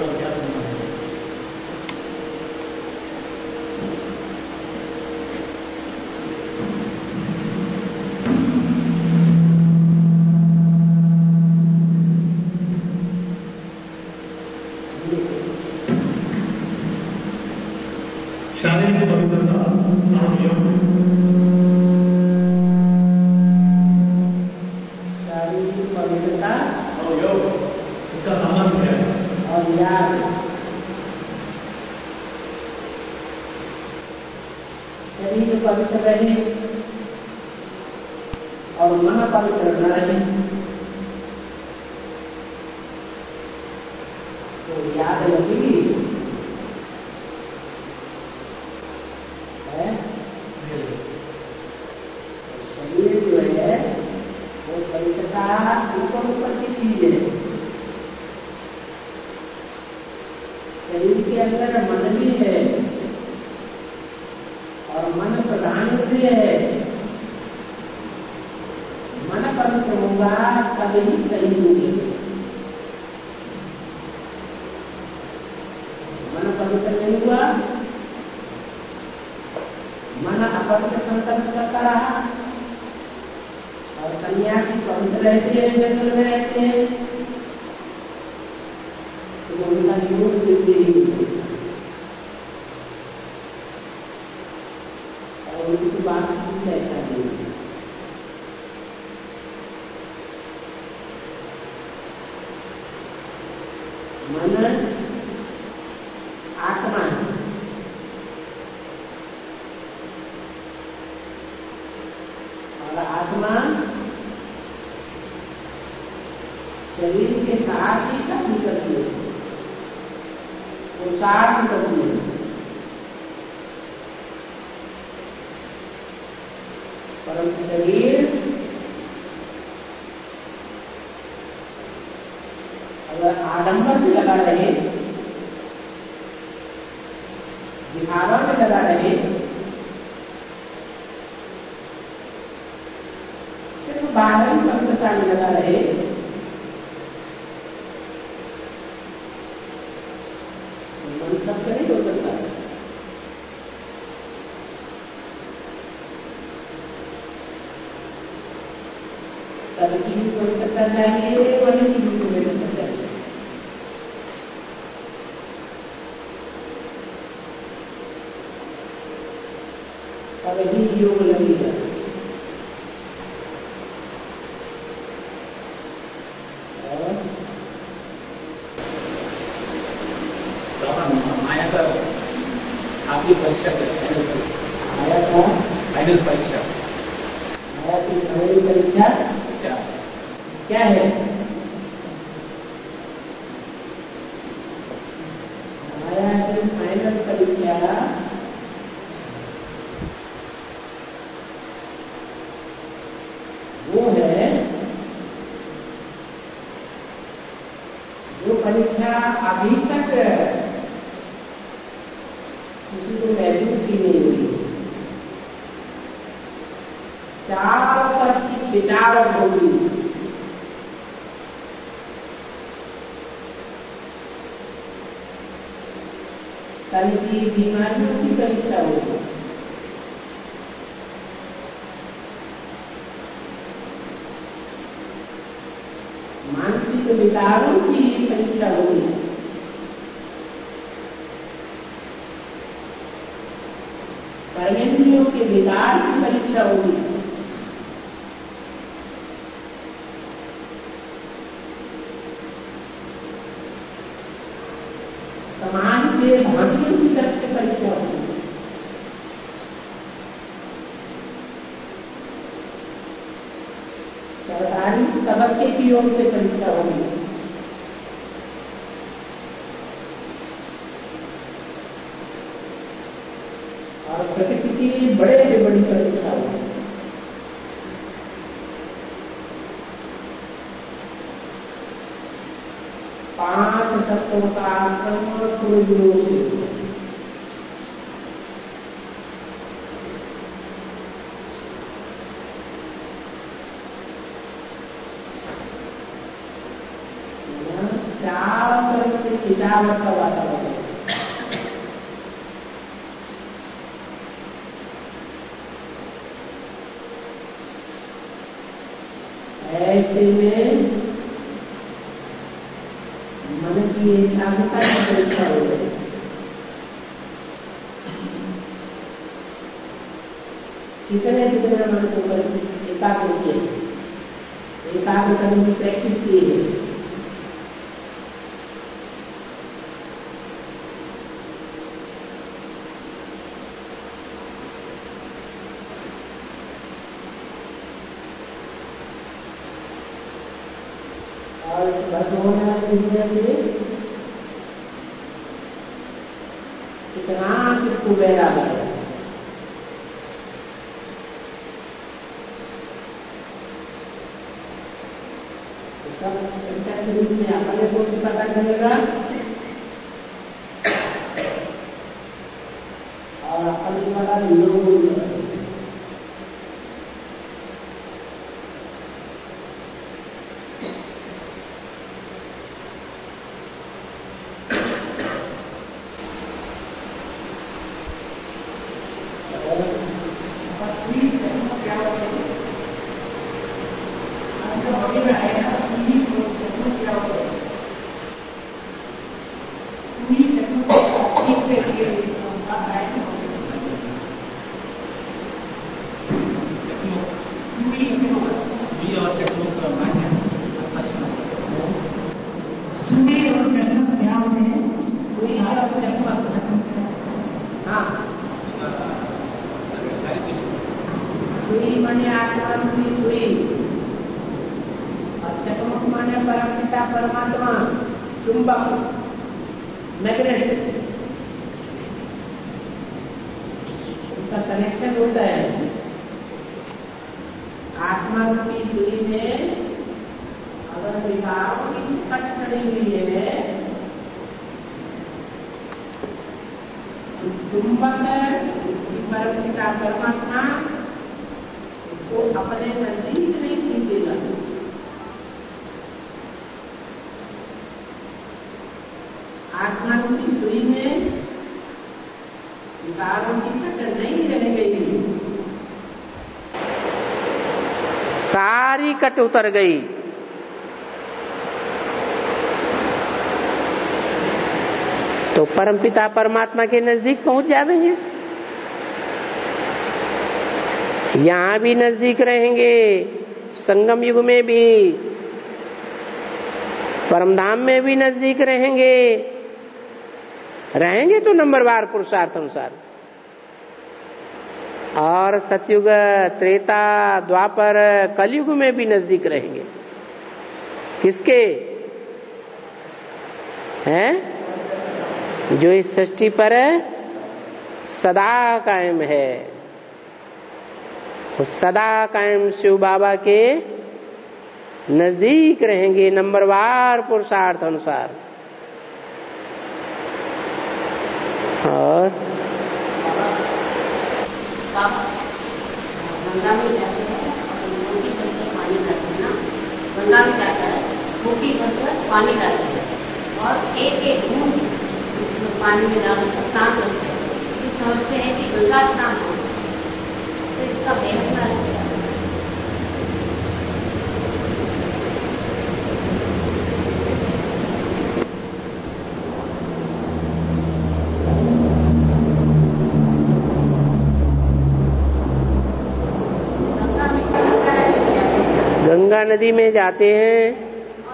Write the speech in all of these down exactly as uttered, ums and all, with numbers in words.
और क्या संबंध है? शारीरिक पवित्रता और योग। शारीरिक पवित्रता और योग, इसका संबंध क्या है? और याद। शरीर पवित्र रहे और मन पवित्र न रहे तो याद लगेगी है। शरीर जो है वो पवित्रता ऊपर ऊपर की चीज है। शरीर के अंदर मन भी है और मन प्रधान इंद्रिय है। मन पवित्र होगा तब ही सही होगी। मन पवित्र नहीं हुआ, मन अपवित्र संकल्प करता रहा और सन्यासी पवित्र रहते हैं, जंगल में रहते हैं तो उनका योग सिद्धि नहीं होती और उनकी बात भी ऐसा नहीं है। मन आत्मा है और आत्मा शरीर के साथ ही काम करती है, वो साथ करती है। परंतु शरीर अगर आडंबर में लगा रहे, दिखावा में लगा रहे, सिर्फ बाहरी पवित्रता में लगा रहे तो मन सबसे नहीं हो सकता। तब की भी पवित्रता चाहिए, मन की भी पवित्रता चाहिए। तब ही योग लगेगा। माया का आखिरी परीक्षा क्या है? फाइनल परीक्षा। माया का फाइनल परीक्षा माया की फाइनल परीक्षा क्या क्या है? माया की फाइनल परीक्षा वो है जो परीक्षा अभी तक किसी को महसूस ही नहीं हुई। चारों तरफ की खिंचावट होगी, तन की बीमारियों की परीक्षा होगी, मानसिक विकारों की परीक्षा होगी, कर्मेंद्रियों के विकार की परीक्षा होगी, समाज के भाग्यों की तरफ से परीक्षा होगी। सरकारी तबक्के की ओर से परीक्षा होगी। और प्रकृति की बड़े से बड़ी परीक्षा होगी। पांच तत्वों का क्रम पूर्वों से चारों तरफ से खिंचावट का वातावरण। ऐसे में मन की एकाग्रता की परीक्षा हो गई। किसने कितने मन को एकाग्र किए, एकाग्र करने की प्रैक्टिस की है। और बस होने वाली दुनिया से कितना किसको गहरा गया। सब रूप में अपने को भी पता चलेगा और अपने पता लोगों को। सुई माने आत्मा रूपी सुई और चकमक माने परमपिता परमात्मा चुंबक मैग्नेट, उनका कनेक्शन होता है। आत्मा रूपी सुई में अगर विकारों की कट चढ़ी हुई है, चुंबक परमपिता परमात्मा उसको अपने नजदीक नहीं खींचेगा। आत्मा रूपी सुई में विकारों की कट नहीं रह गई, सारी कट उतर गई। तो परमपिता परमात्मा के नजदीक पहुंच जाएंगे, यहां भी नजदीक रहेंगे, संगम युग में भी, परमधाम में भी नजदीक रहेंगे। रहेंगे तो नंबरवार पुरुषार्थ अनुसार। और सतयुग, त्रेता, द्वापर, कलयुग में भी नजदीक रहेंगे। किसके हैं? जो इस सृष्टि पर सदा कायम है, वो सदा कायम शिव बाबा के नजदीक रहेंगे नंबरवार पुरुषार्थ अनुसार। और गंगा में जाते हैं, मुट्ठी भरकर पानी डालते हैं ना, गंगा में जाता है, मुट्ठी भरकर पानी डालते हैं और एक एक बूंद पानी में डालकर स्नान करते हैं। समझते हैं कि गंगा स्नान हो, तो इसका बेहतर है। गंगा नदी में जाते हैं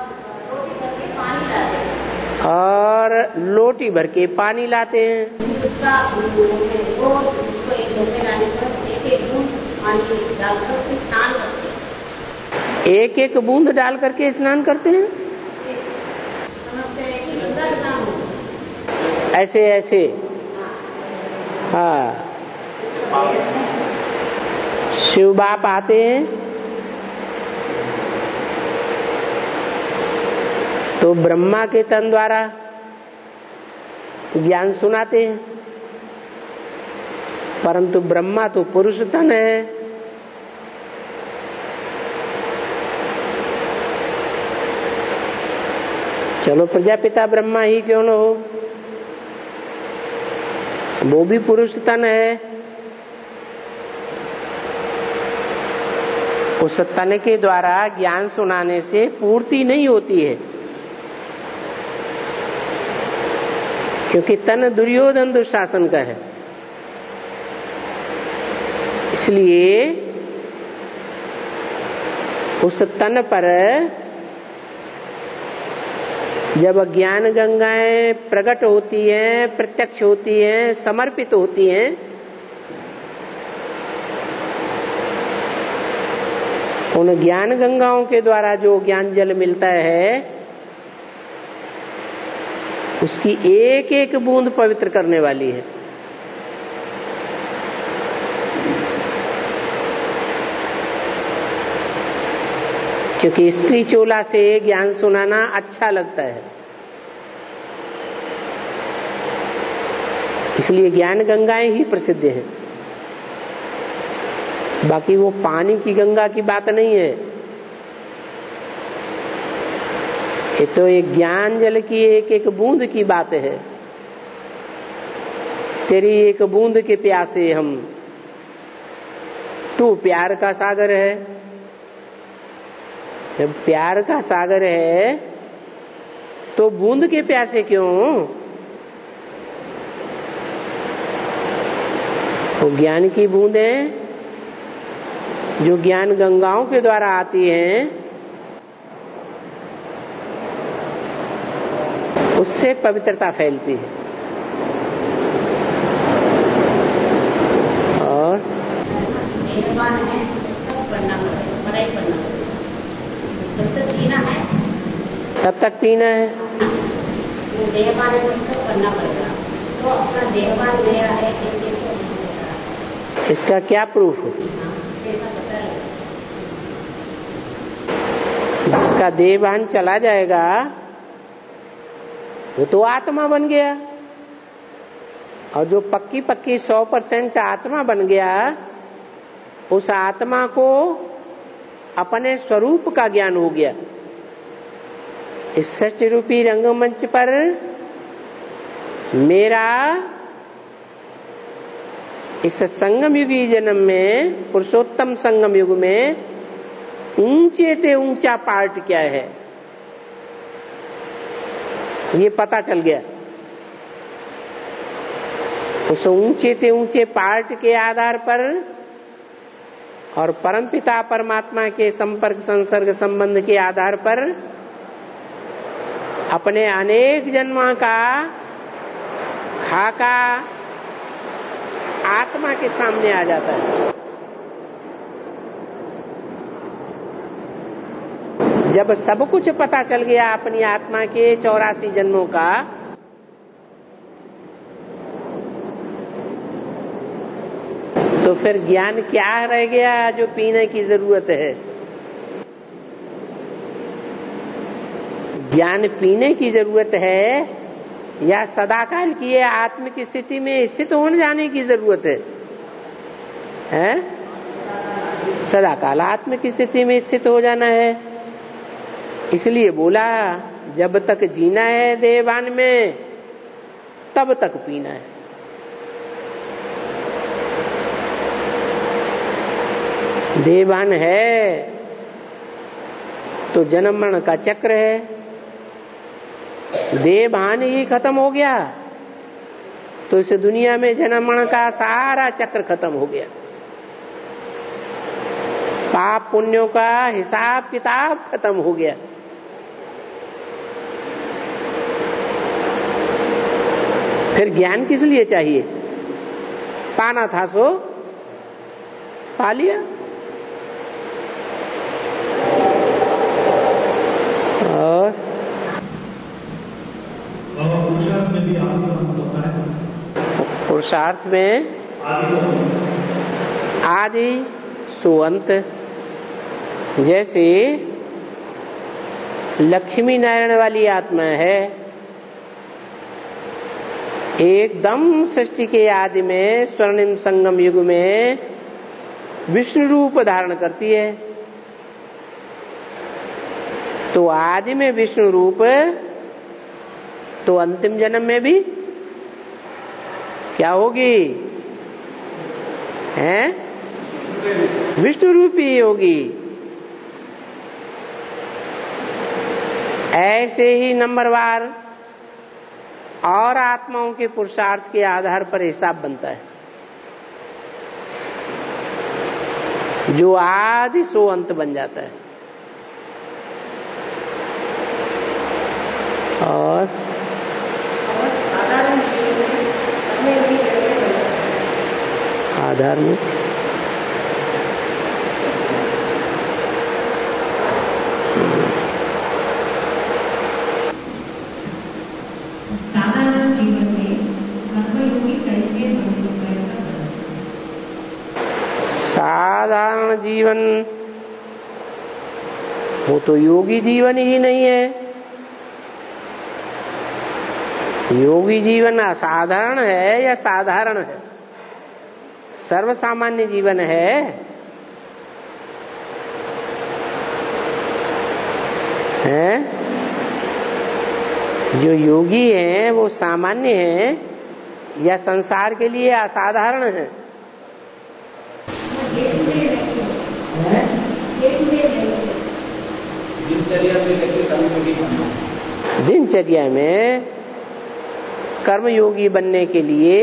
और लोटी भर के पानी लाते हैं। उसका एक एक बूंद पानी डालकर उसे स्नान करते हैं। एक एक बूंद डाल करके स्नान करते हैं। समझते हैं कि गंगा स्नान हो। ऐसे ऐसे हाँ, शिव बाप आते हैं तो ब्रह्मा के तन द्वारा ज्ञान सुनाते हैं, परंतु ब्रह्मा तो पुरुष तन है। चलो प्रजापिता ब्रह्मा ही क्यों न हो, वो भी पुरुष तन है। उस तन के द्वारा ज्ञान सुनाने से पूर्ति नहीं होती है, क्योंकि तन दुर्योधन दुशासन का है। इसलिए उस तन पर जब ज्ञान गंगाएं प्रकट होती हैं, प्रत्यक्ष होती हैं, समर्पित होती हैं, उन ज्ञान गंगाओं के द्वारा जो ज्ञान जल मिलता है उसकी एक एक बूंद पवित्र करने वाली है। क्योंकि स्त्री चोला से ज्ञान सुनाना अच्छा लगता है, इसलिए ज्ञान गंगाएं ही प्रसिद्ध हैं। बाकी वो पानी की गंगा की बात नहीं है, ये तो एक ज्ञान जल की एक एक बूंद की बात है। तेरी एक बूंद के प्यासे हम, तू प्यार का सागर है। जब प्यार का सागर है तो बूंद के प्यासे क्यों? वो ज्ञान की बूंदें जो ज्ञान गंगाओं के द्वारा आती हैं, उससे पवित्रता फैलती है। और देहवान है सब पढ़ना पड़ेगा, पढ़ाई करना पड़ेगा। जब तक पीना है तब तक पीना है। वो देहवान है सब पढ़ना पड़ेगा। तो अपना देहवान गया है कैसे, इसका क्या प्रूफ हो? जिसका देहभान चला जाएगा वो तो आत्मा बन गया, और जो पक्की पक्की सौ परसेंट आत्मा बन गया, उस आत्मा को अपने स्वरूप का ज्ञान हो गया। इस सृष्टि रूपी रंगमंच पर मेरा इस संगम युगी जन्म में, पुरुषोत्तम संगम युग में ऊंचे से ऊंचा पार्ट क्या है ये पता चल गया। उस ऊंचे से ऊंचे पार्ट के आधार पर और परमपिता परमात्मा के संपर्क संसर्ग संबंध के आधार पर अपने अनेक जन्मों का खाका आत्मा के सामने आ जाता है। जब सब कुछ पता चल गया अपनी आत्मा के चौरासी जन्मों का, तो फिर ज्ञान क्या रह गया जो पीने की जरूरत है? ज्ञान पीने की जरूरत है या सदाकाल की है आत्मिक स्थिति में स्थित होने जाने की जरूरत है? हैं? सदाकाल आत्मिक स्थिति में स्थित हो जाना है। इसलिए बोला जब तक जीना है देहभान में तब तक पीना है। देहभान है तो जन्म मरण का चक्र है, देहभान ही खत्म हो गया तो इस दुनिया में जन्म मरण का सारा चक्र खत्म हो गया। पाप पुण्यों का हिसाब किताब खत्म हो गया। फिर ज्ञान किस लिए चाहिए? पाना था सो पा लिया। और पुरुषार्थ में भी आदि होता है। पुरुषार्थ में आदि सुअंत। जैसे लक्ष्मी नारायण वाली आत्मा है, एकदम सृष्टि के आदि में स्वर्णिम संगम युग में विष्णु रूप धारण करती है। तो आदि में विष्णु रूप तो अंतिम जन्म में भी क्या होगी? हैं? विष्णु रूपी होगी। ऐसे ही नंबरवार और आत्माओं के पुरुषार्थ के आधार पर हिसाब बनता है। जो आदि सो अंत बन जाता है। और साधारण जीवन में भी कैसे बनता है? आधार में साधारण जीवन में कर्मयोगी कैसे बनता है? साधारण जीवन वो तो योगी जीवन ही नहीं है। योगी जीवन असाधारण है या साधारण है? सर्वसामान्य जीवन है। हैं? जो योगी हैं वो सामान्य हैं या संसार के लिए असाधारण है? दिनचर्या में कैसे कर्मयोगी बनना? दिनचर्या में कर्मयोगी बनने के लिए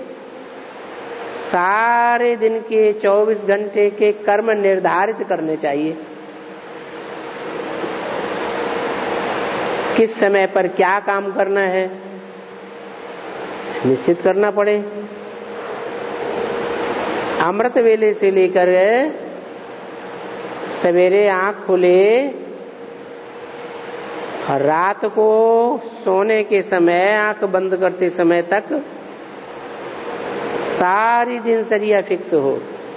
सारे दिन के चौबीस घंटे के कर्म निर्धारित करने चाहिए। किस समय पर क्या काम करना है निश्चित करना पड़े। अमृत वेले से लेकर सवेरे आंख खुले और रात को सोने के समय आंख बंद करते समय तक सारी दिनचर्या फिक्स हो,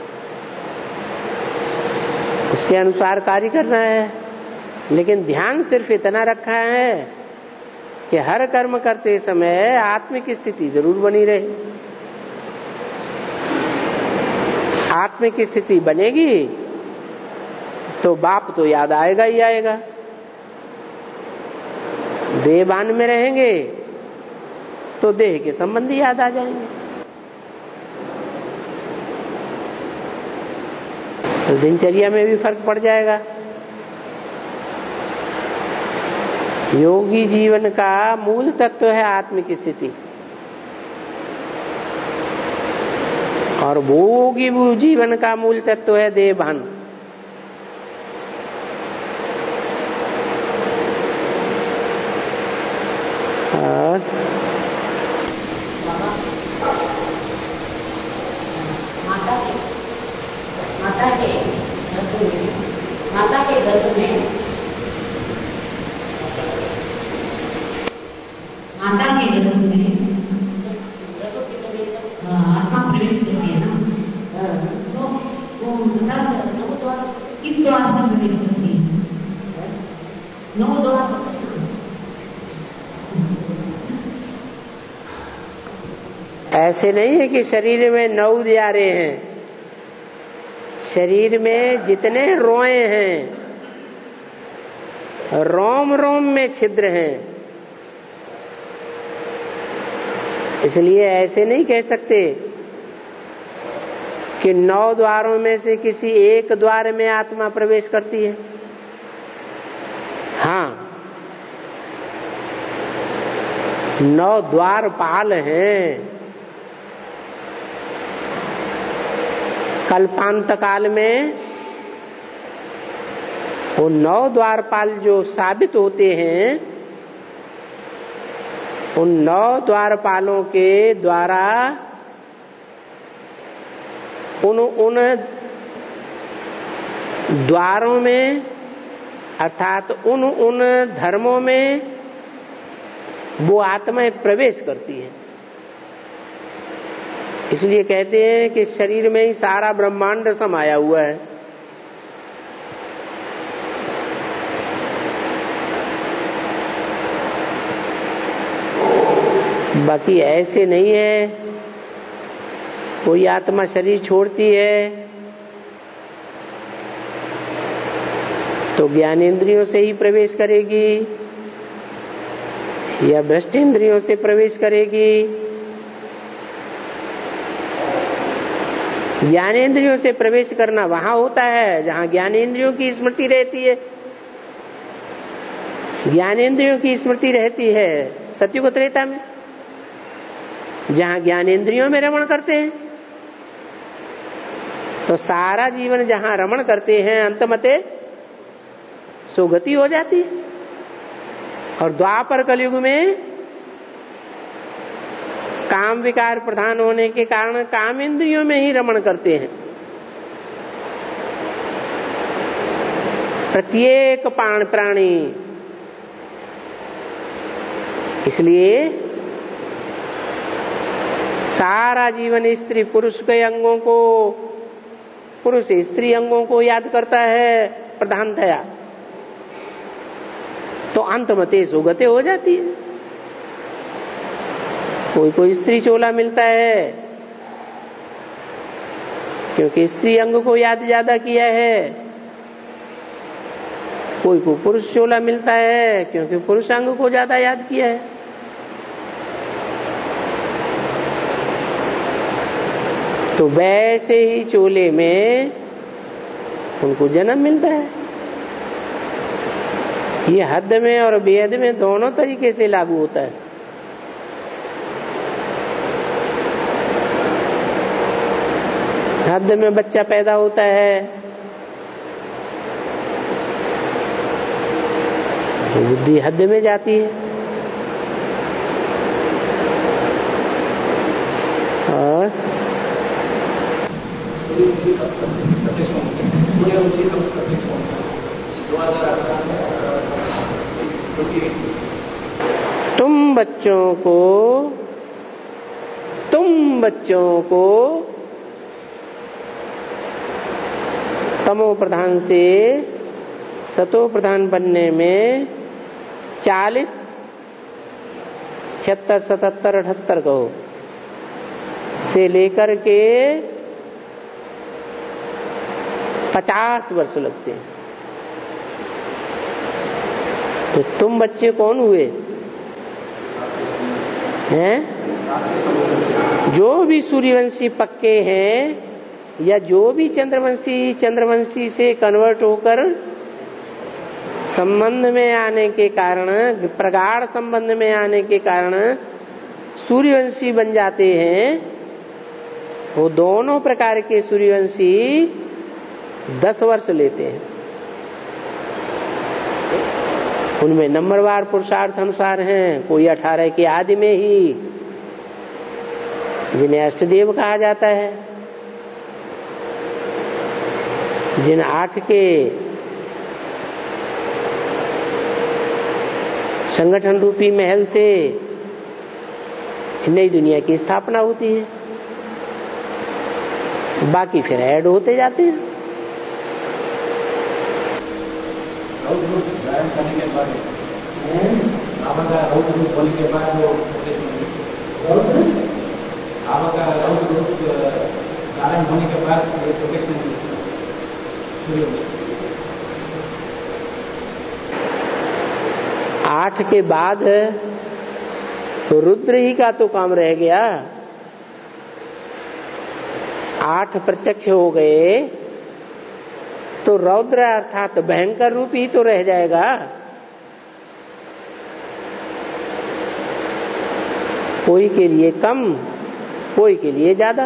उसके अनुसार कार्य करना है। लेकिन ध्यान सिर्फ इतना रखा है कि हर कर्म करते समय आत्मिक स्थिति जरूर बनी रहे। आत्मिक स्थिति बनेगी तो बाप तो याद आएगा ही आएगा। देहभान में रहेंगे तो देह के संबंधी याद आ जाएंगे। तो दिनचर्या में भी फर्क पड़ जाएगा। योगी जीवन का मूल तत्व है आत्मिक स्थिति, और भोगी जीवन का मूल तत्व है देहभान। माता के माता के गर्भ में माता के गर्भ में माता के गर्भ में आत्मा प्रवेश करती है ना, तो वो मतलब किस द्वार से प्रवेश करती है? नौ द्वार। ऐसे नहीं है कि शरीर में नौ द्वारे हैं। शरीर में जितने रोए हैं, रोम रोम में छिद्र हैं। इसलिए ऐसे नहीं कह सकते कि नौ द्वारों में से किसी एक द्वार में आत्मा प्रवेश करती है। हाँ, नौ द्वारपाल हैं। कल्पांत काल में वो नौ द्वारपाल जो साबित होते हैं, उन नौ द्वारपालों के द्वारा उन उन द्वारों में अर्थात उन उन धर्मों में वो आत्माएं प्रवेश करती हैं। इसलिए कहते हैं कि शरीर में ही सारा ब्रह्मांड समाया हुआ है। बाकी ऐसे नहीं है कोई आत्मा शरीर छोड़ती है तो ज्ञानेंद्रियों से ही प्रवेश करेगी या भ्रष्ट इंद्रियों से प्रवेश करेगी, ज्ञानेंद्रियों से प्रवेश करना वहां होता है जहां ज्ञानेंद्रियों की स्मृति रहती है। ज्ञानेंद्रियों की स्मृति रहती है सत्युग त्रेता में, जहां ज्ञानेंद्रियों में रमण करते हैं। तो सारा जीवन जहां रमण करते हैं अंतमते सुगति हो जाती है। और द्वापर कलयुग में काम विकार प्रधान होने के कारण काम इंद्रियों में ही रमण करते हैं। प्रत्येक प्राण प्राणी, इसलिए सारा जीवन स्त्री पुरुष के अंगों को, पुरुष स्त्री अंगों को याद करता है प्रधानतया, तो अंतमते सुगति हो जाती है। कोई कोई स्त्री चोला मिलता है क्योंकि स्त्री अंग को याद ज्यादा किया है, कोई को पुरुष चोला मिलता है क्योंकि पुरुष अंग को ज्यादा याद किया है। तो वैसे ही चोले में उनको जन्म मिलता है। ये हद में और बेहद में दोनों तरीके से लागू होता है। हद में बच्चा पैदा होता है, बुद्धि हद में जाती है, और सूर्यवंशी का सूर्यवंशी का दो हजार अठारह तुम बच्चों को तुम बच्चों को तमो प्रधान से सतो प्रधान बनने में चालीस छिहत्तर सतहत्तर अठहत्तर कहो से लेकर के पचास वर्ष लगते हैं। तो तुम बच्चे कौन हुए हैं? जो भी सूर्यवंशी पक्के हैं या जो भी चंद्रवंशी चंद्रवंशी से कन्वर्ट होकर संबंध में आने के कारण, प्रगाढ़ संबंध में आने के कारण सूर्यवंशी बन जाते हैं, वो दोनों प्रकार के सूर्यवंशी दस वर्ष लेते हैं। उनमें नंबरवार पुरुषार्थ अनुसार हैं। कोई अठारह के आदि में ही, जिन्हें अष्टदेव कहा जाता है, जिन आठ के संगठन रूपी महल से नई दुनिया की स्थापना होती है, बाकी फिर ऐड होते जाते हैं। करने के बाद बाबा का रौद्र रूप होने के बाद वो बाबा का रौद्र रूप धारण होने के बाद ये प्रोटेक्शन शुरू हो। आठ के बाद तो रुद्र ही का तो काम रह गया। आठ प्रत्यक्ष हो गए तो रौद्र अर्थात भयंकर रूप ही तो रह जाएगा। कोई के लिए कम, कोई के लिए ज्यादा।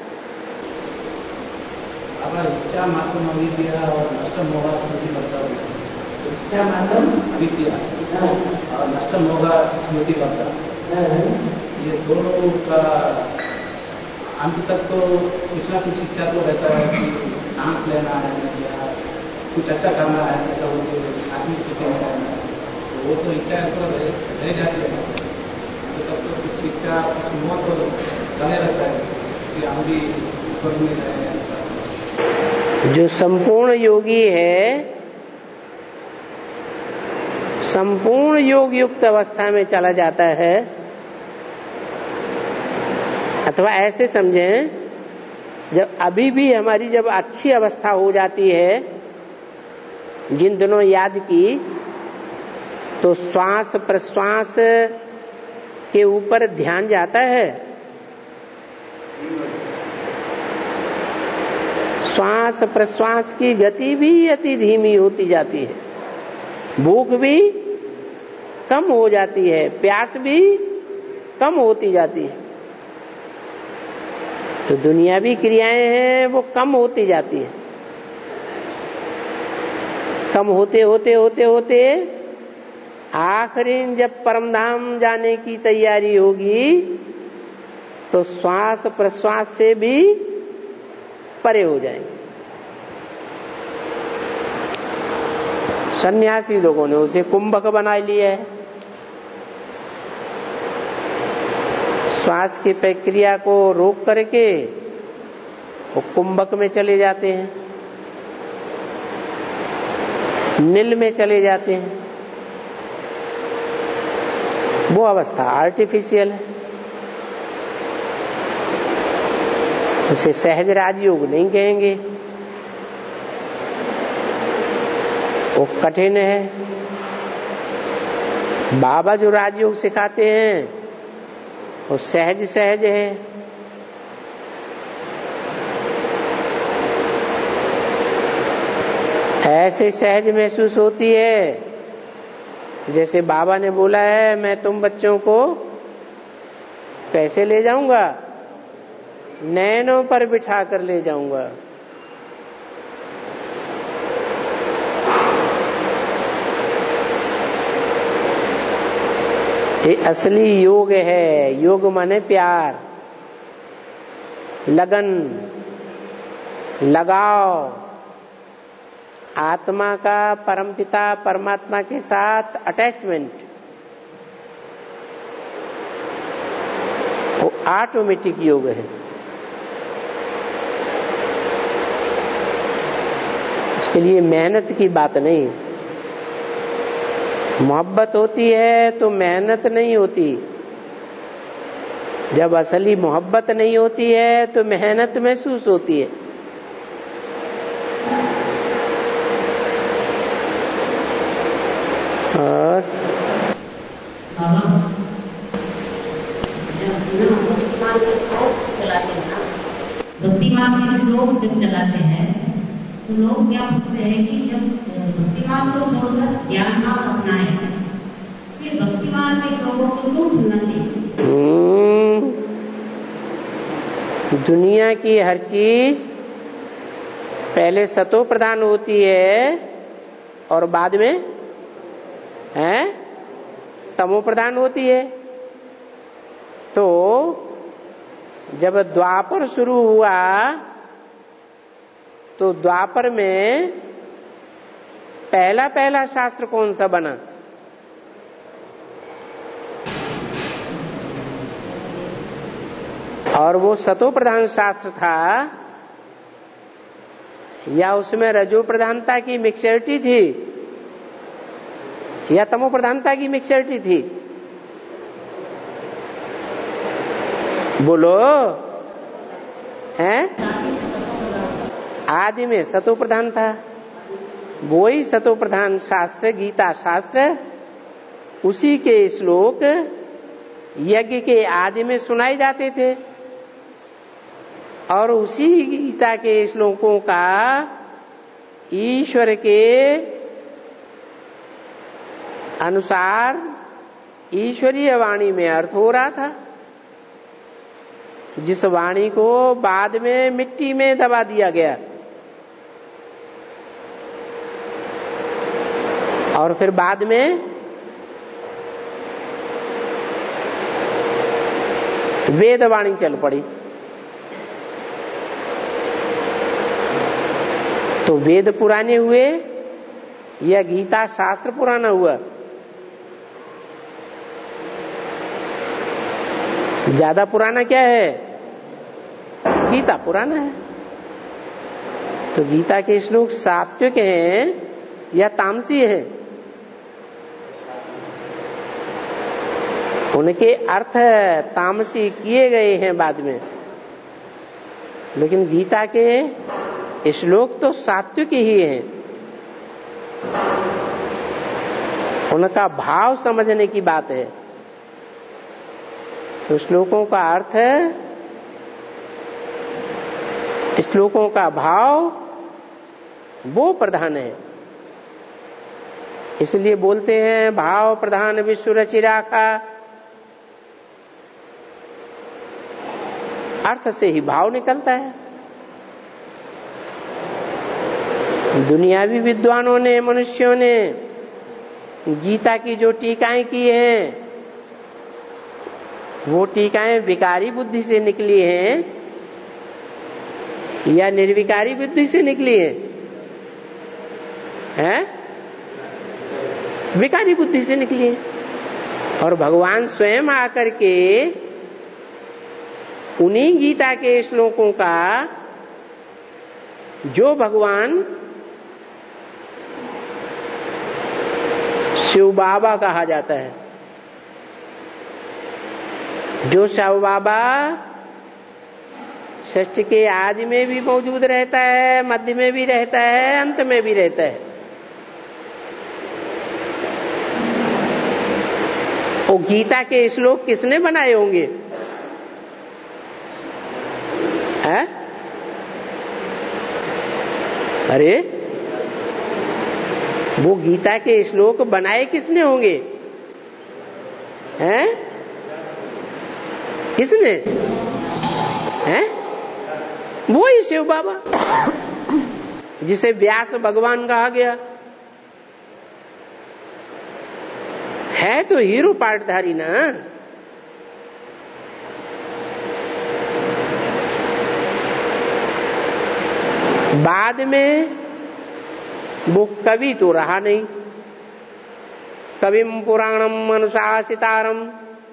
अब इच्छा मात्र अविद्या और नष्ट मोह स्मृति करता है। इच्छा मात्र अविद्या और नष्ट मोह स्मृति करता, ये दोनों का अंत तक तो कुछ ना कुछ इच्छा तो रहता है कि सांस लेना है या कुछ अच्छा करना है, ऐसा वो तो आत्मिक स्थिति में रहना है, तो वो तो इच्छा तो रह जाती है। तो तब तो कुछ इच्छा कुछ मोह तो लगे रहता है कि हम भी स्वर्ग में रहे ऐसा। जो संपूर्ण योगी है, संपूर्ण योग युक्त अवस्था में चला जाता है, अथवा ऐसे समझें, जब अभी भी हमारी जब अच्छी अवस्था हो जाती है, जिन दिनों याद की, तो श्वास प्रश्वास के ऊपर ध्यान जाता है। श्वास प्रश्वास की गति भी अति धीमी होती जाती है, भूख भी कम हो जाती है, प्यास भी कम होती जाती है। तो दुनियावी क्रियाएं हैं वो कम होती जाती हैं। कम होते होते होते होते आखिरी जब परमधाम जाने की तैयारी होगी तो श्वास प्रश्वास से भी परे हो जाएंगे। सन्यासी लोगों ने उसे कुंभक बना लिया है। श्वास की प्रक्रिया को रोक करके वो कुंभक में चले जाते हैं, नील में चले जाते हैं। वो अवस्था आर्टिफिशियल है, उसे सहज राजयोग नहीं कहेंगे, वो कठिन है। बाबा जो राजयोग सिखाते हैं वो सहज सहज है। ऐसे सहज महसूस होती है जैसे बाबा ने बोला है, मैं तुम बच्चों को कैसे ले जाऊंगा, नैनों पर बिठा कर ले जाऊंगा। ये असली योग है। योग माने प्यार, लगन, लगाव, आत्मा का परमपिता परमात्मा के साथ अटैचमेंट। वो ऑटोमेटिक योग है। इसके लिए मेहनत की बात नहीं। मोहब्बत होती है तो मेहनत नहीं होती। जब असली मोहब्बत नहीं होती है तो मेहनत महसूस होती है। और भक्तिमान के लोग जब चलाते हैं तो लोग क्या पूछते हैं कि जब भक्तिमान को छोड़कर ज्ञान आप अपनाएं, फिर भक्तिमान के लोगों को क्यों सुनना चाहिए? दुनिया की हर चीज पहले सतो प्रधान होती है और बाद में है तमो प्रधान होती है। तो जब द्वापर शुरू हुआ तो द्वापर में पहला पहला शास्त्र कौन सा बना? और वो सतो प्रधान शास्त्र था या उसमें रजो प्रधानता की मिक्सचरिटी थी या तमो प्रधानता की मिक्सचरिटी थी? बोलो। हैं? आदि में सतो प्रधान था। वही सतो प्रधान शास्त्र गीता शास्त्र, उसी के श्लोक यज्ञ के आदि में सुनाए जाते थे और उसी गीता के श्लोकों का ईश्वर के अनुसार ईश्वरीय वाणी में अर्थ हो रहा था, जिस वाणी को बाद में मिट्टी में दबा दिया गया और फिर बाद में वेद वाणी चल पड़ी। तो वेद पुराने हुए या गीता शास्त्र पुराना हुआ? ज्यादा पुराना क्या है? गीता पुराना है। तो गीता के श्लोक सात्विक हैं या तामसी हैं? उनके अर्थ तामसी किए गए हैं बाद में, लेकिन गीता के श्लोक तो सात्विक ही हैं। उनका भाव समझने की बात है। तो श्लोकों का अर्थ है, श्लोकों का भाव वो प्रधान है। इसलिए बोलते हैं भाव प्रधान विश्व रचि राखा। अर्थ से ही भाव निकलता है। दुनियावी विद्वानों ने, मनुष्यों ने गीता की जो टीकाएं की हैं, वो टीकाएं विकारी बुद्धि से निकली हैं या निर्विकारी बुद्धि से निकली है? हैं? विकारी बुद्धि से निकली है। और भगवान स्वयं आकर के उन्हीं गीता के श्लोकों का, जो भगवान शिव बाबा कहा जाता है, जो शिव बाबा सृष्टि के आदि में भी मौजूद रहता है, मध्य में भी रहता है, अंत में भी रहता है। वो गीता के श्लोक किसने बनाए होंगे? है? अरे वो गीता के श्लोक बनाए किसने होंगे? हैं? किसने? हैं? वो ही शिव बाबा, जिसे व्यास भगवान कहा गया। है तो हीरो पाटधारी ना। बाद में वो कवि तो रहा नहीं। कविम पुराणम अनुशासितारम,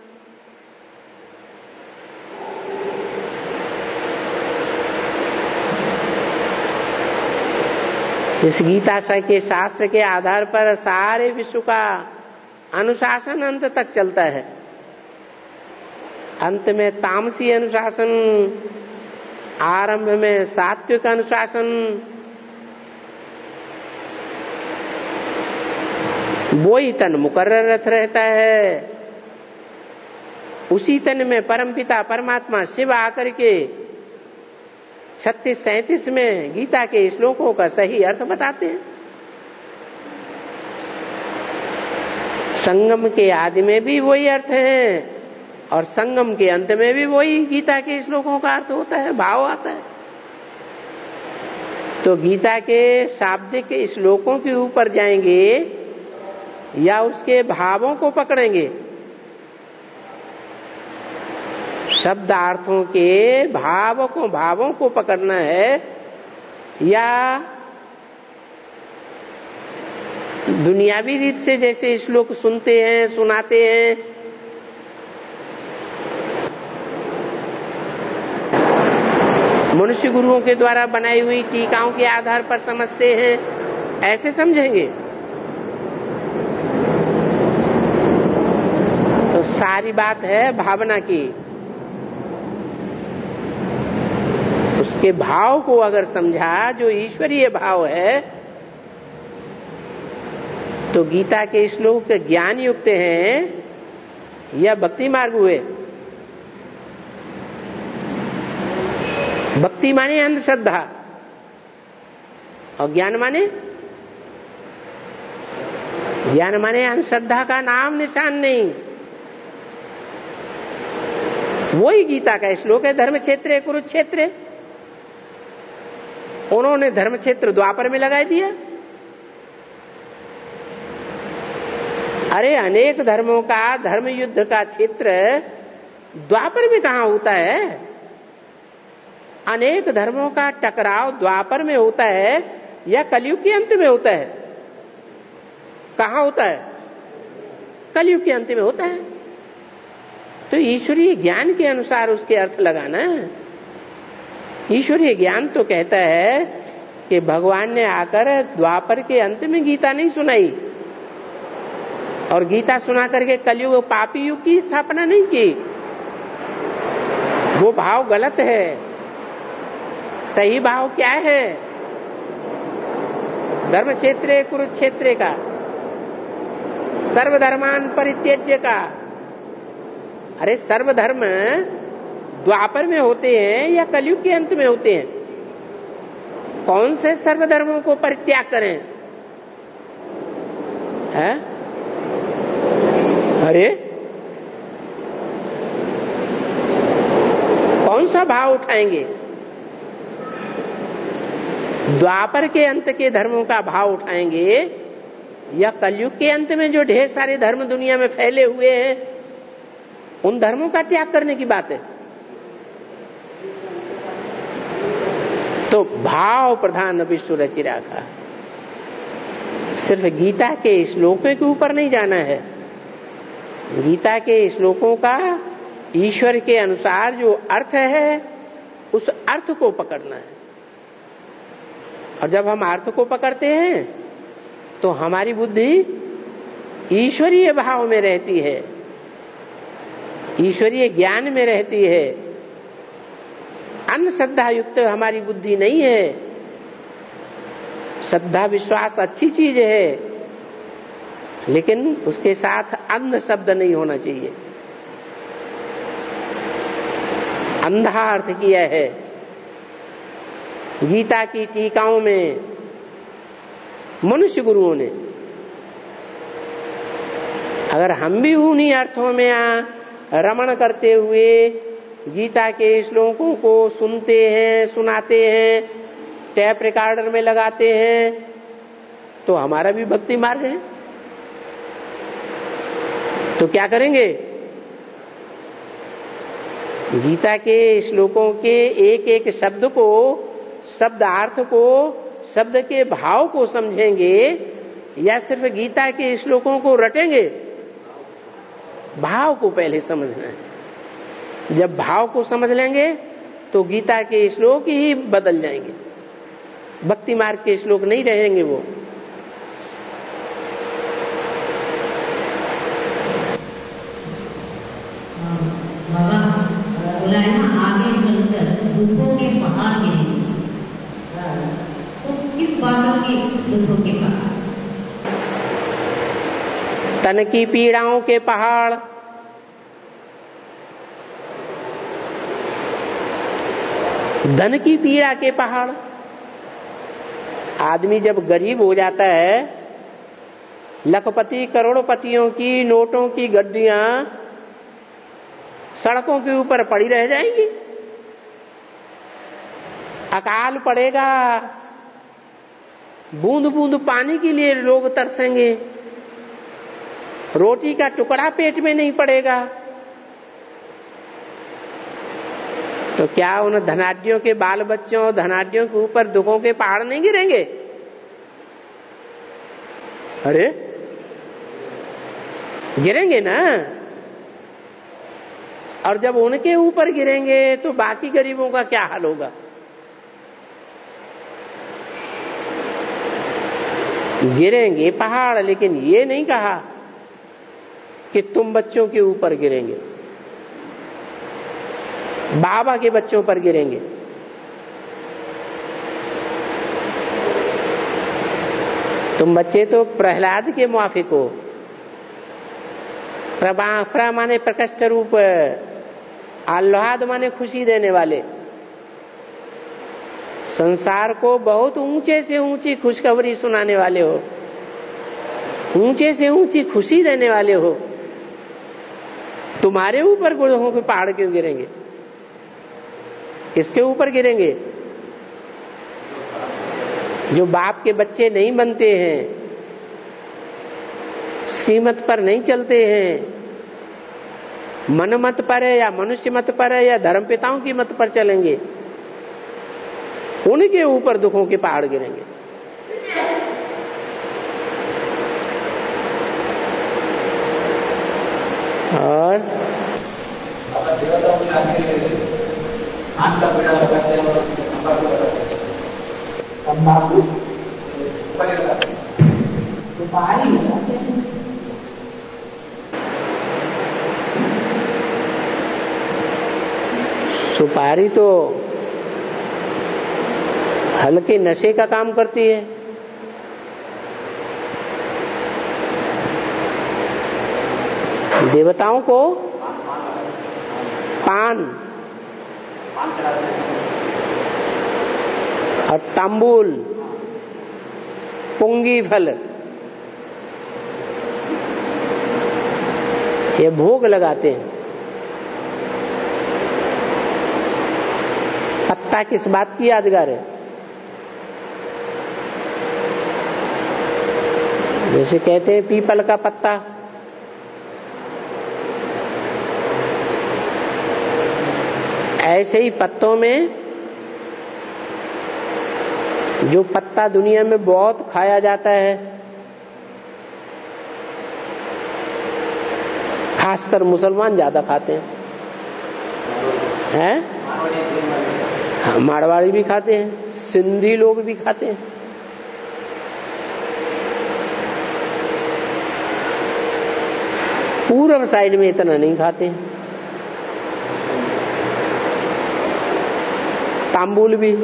इस गीता के शास्त्र के आधार पर सारे विश्व का अनुशासन अंत तक चलता है। अंत में तामसी अनुशासन, आरंभ में सात्विक अनुशासन। वो ही तन मुकर्रर रहता है। उसी तन में परमपिता परमात्मा शिव आकर के छत्तीस सैंतीस में गीता के श्लोकों का सही अर्थ बताते हैं। संगम के आदि में भी वही अर्थ है और संगम के अंत में भी वही गीता के श्लोकों का अर्थ होता है, भाव आता है। तो गीता के शाब्दिक श्लोकों के ऊपर जाएंगे या उसके भावों को पकड़ेंगे? शब्दार्थों के भाव को भावों को पकड़ना है या दुनियावी रीत से जैसे श्लोक सुनते हैं, सुनाते हैं, मनुष्य गुरुओं के द्वारा बनाई हुई टीकाओं के आधार पर समझते हैं, ऐसे समझेंगे? तो सारी बात है भावना की। उसके भाव को अगर समझा, जो ईश्वरीय भाव है, तो गीता के श्लोक ज्ञान युक्त हैं या भक्ति मार्ग हुए? भक्ति माने अंधश्रद्धा और ज्ञान माने ज्ञान माने अंधश्रद्धा का नाम निशान नहीं। वही गीता का श्लोक है, धर्म क्षेत्र कुरुक्षेत्र। उन्होंने धर्म क्षेत्र द्वापर में लगा दिया। अरे अनेक धर्मों का धर्म युद्ध का क्षेत्र द्वापर में कहां होता है? अनेक धर्मों का टकराव द्वापर में होता है या कलयुग के अंत में होता है? कहां होता है? कलयुग के अंत में होता है। तो ईश्वरीय ज्ञान के अनुसार उसके अर्थ लगाना। ईश्वरीय ज्ञान तो कहता है कि भगवान ने आकर द्वापर के अंत में गीता नहीं सुनाई और गीता सुना करके कलयुग पापी युग की स्थापना नहीं की। वो भाव गलत है। सही भाव क्या है? धर्म क्षेत्र कुरुक्षेत्र का सर्वधर्मान परित्यज्य का। अरे सर्वधर्म द्वापर में होते हैं या कलयुग के अंत में होते हैं? कौन से सर्वधर्मों को परित्याग करें? है? अरे कौन सा भाव उठाएंगे? द्वापर के अंत के धर्मों का भाव उठाएंगे या कलयुग के अंत में जो ढेर सारे धर्म दुनिया में फैले हुए हैं उन धर्मों का त्याग करने की बात है? तो भाव प्रधान विश्व रचि राखा। सिर्फ गीता के श्लोकों के ऊपर नहीं जाना है। गीता के श्लोकों का ईश्वर के अनुसार जो अर्थ है उस अर्थ को पकड़ना है। और जब हम अर्थ को पकड़ते हैं तो हमारी बुद्धि ईश्वरीय भाव में रहती है, ईश्वरीय ज्ञान में रहती है। अन्य श्रद्धा युक्त हमारी बुद्धि नहीं है। श्रद्धा विश्वास अच्छी चीज है, लेकिन उसके साथ अंध शब्द नहीं होना चाहिए। अंधा अर्थ किया है गीता की टीकाओं में मनुष्य गुरुओं ने। अगर हम भी उन्हीं अर्थों में रमण करते हुए गीता के श्लोकों को सुनते हैं, सुनाते हैं, टैप रिकॉर्डर में लगाते हैं, तो हमारा भी भक्ति मार्ग है। तो क्या करेंगे? गीता के श्लोकों के एक एक शब्द को, शब्दार्थ को, शब्द के भाव को समझेंगे या सिर्फ गीता के श्लोकों को रटेंगे? भाव को पहले समझना है। जब भाव को समझ लेंगे तो गीता के श्लोक ही बदल जाएंगे, भक्ति मार्ग के श्लोक नहीं रहेंगे वो। बाबा बोला है ना, आगे चलकर दुखों के पहाड़ गिरेंगे, तो किस बातों के दुखों के पहाड़? तन की पीड़ाओं के पहाड़, धन की पीड़ा के पहाड़। आदमी जब गरीब हो जाता है, लखपति करोड़पतियों की नोटों की गड्डियां सड़कों के ऊपर पड़ी रह जाएंगी। अकाल पड़ेगा, बूंद बूंद पानी के लिए लोग तरसेंगे, रोटी का टुकड़ा पेट में नहीं पड़ेगा। तो क्या उन धनाढ्यों के बाल बच्चों, धनाढ्यों के ऊपर दुखों के पहाड़ नहीं गिरेंगे? अरे गिरेंगे ना। और जब उनके ऊपर गिरेंगे तो बाकी गरीबों का क्या हाल होगा? गिरेंगे पहाड़, लेकिन ये नहीं कहा कि तुम बच्चों के ऊपर गिरेंगे, बाबा के बच्चों पर गिरेंगे। तुम बच्चे तो प्रहलाद के मुआफिक हो। प्र माने प्रकट रूप, आह्लाद माने खुशी देने वाले। संसार को बहुत ऊंचे से ऊंची खुशखबरी सुनाने वाले हो, ऊंचे से ऊंची खुशी देने वाले हो। तुम्हारे ऊपर गुड़ों के पहाड़ क्यों गिरेंगे? किसके ऊपर गिरेंगे? जो बाप के बच्चे नहीं बनते हैं, श्रीमत पर नहीं चलते हैं, मन मत पर है या मनुष्य मत पर है या धर्म पिताओं की मत पर चलेंगे, उनके ऊपर दुखों के पहाड़ गिरेंगे। और देवताओं के आगे आम का पेड़ा लगाते हैं और तंबाकू लगाते हैं। तंबाकू सुपारी लगाते हैं। सुपारी लगाते हैं। सुपारी तो हल्के नशे का काम करती है। देवताओं को पान और तांबूल, पुंगी फल, ये भोग लगाते हैं। पत्ता किस बात की यादगार है? जैसे कहते हैं पीपल का पत्ता, ऐसे ही पत्तों में जो पत्ता दुनिया में बहुत खाया जाता है, खासकर मुसलमान ज्यादा खाते हैं, हैं? हाँ, मारवाड़ी भी खाते हैं, सिंधी लोग भी खाते हैं। पूर्व साइड में इतना नहीं खाते हैं। तांबूल भी,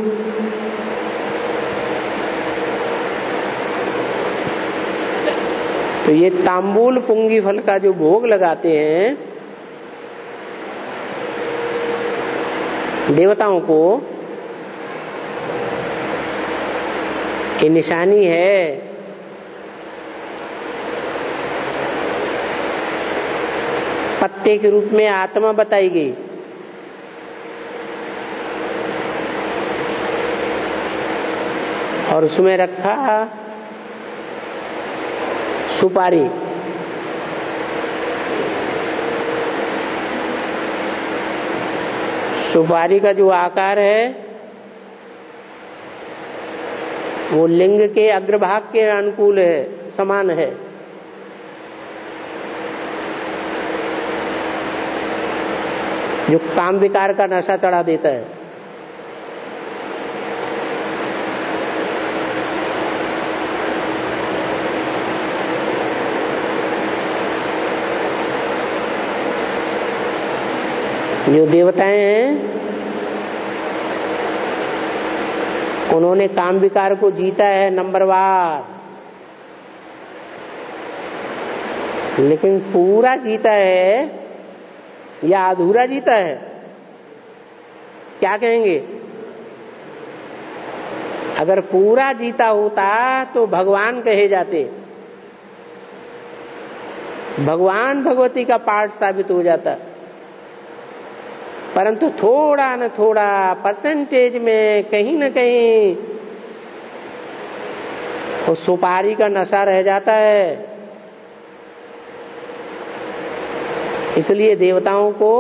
तो ये तांबूल पुंगी फल का जो भोग लगाते हैं देवताओं को, ये निशानी है पत्ते के रूप में आत्मा बताई गई। और उसमें रखा सुपारी, सुपारी का जो आकार है वो लिंग के अग्रभाग के अनुकूल है, समान है। जो काम विकार का नशा चढ़ा देता है। जो देवताएं हैं उन्होंने काम विकार को जीता है नंबरवार, लेकिन पूरा जीता है या अधूरा जीता है? क्या कहेंगे? अगर पूरा जीता होता तो भगवान कहे जाते, भगवान भगवती का पार्ट साबित हो जाता। परंतु थोड़ा न थोड़ा परसेंटेज में कहीं न कहीं वो सुपारी का नशा रह जाता है। इसलिए देवताओं को